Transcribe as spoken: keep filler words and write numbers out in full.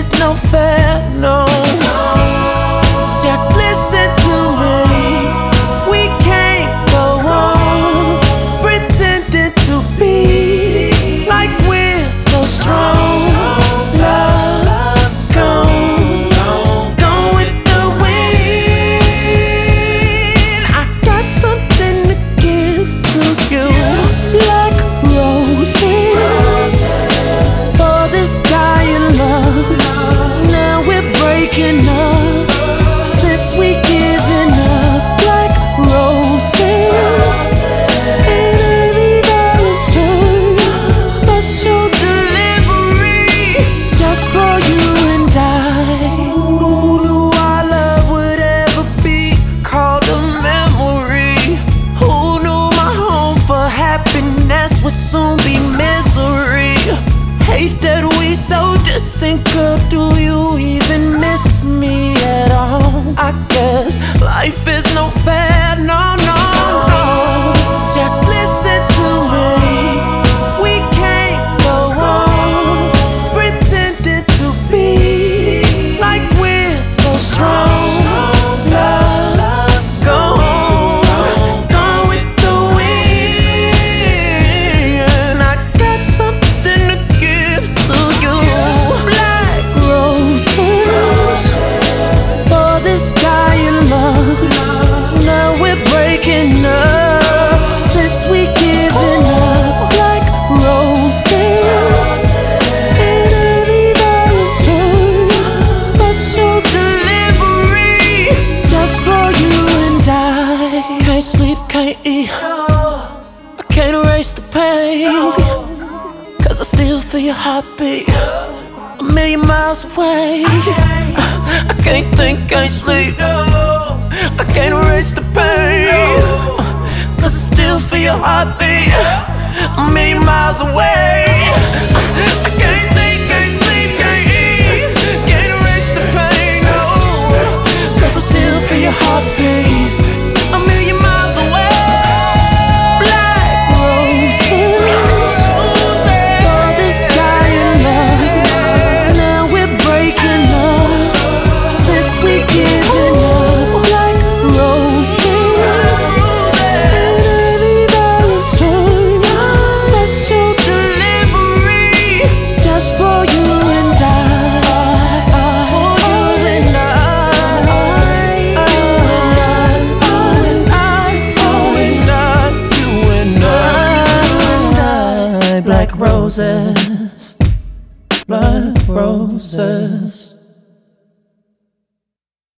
is no fair, no. Just listen to me. We can't go on pretending to be like we're so strong. Love, gone, gone with the wind. I got something to give to you, like roses for this dying love. Now we're breaking up since we given up, like roses and early Valentine's. Special delivery just for you and I. Who knew our love would ever be called a memory? Who knew my home for happiness would soon be misery? Hate that we so distant, girl. Do you even miss me at all? I guess life is no fair, no, no, no. Just listen to me. We can't go on pretending to be like we're so strong. Love, gone, gone with the wind. I got something to give to you, black roses for this dying love. Now we're breaking up since we given up, like roses and early Valentine's. Special delivery just for you and I. Can't sleep, can't eat, I can't erase the pain, cause I still feel your heartbeat a million miles away. I can't think, can't sleep, I can't erase the pain, cause I still feel your heartbeat a million miles away. I can't think, can't sleep, can't eat, can't erase the pain, no, cause I still feel your heartbeat a million miles away. Black roses for this dying love. Now we're breaking up since we given up, like roses and early Valentine's. Special delivery just for you and I. For you and I. You and I. You and I. Black roses, black roses.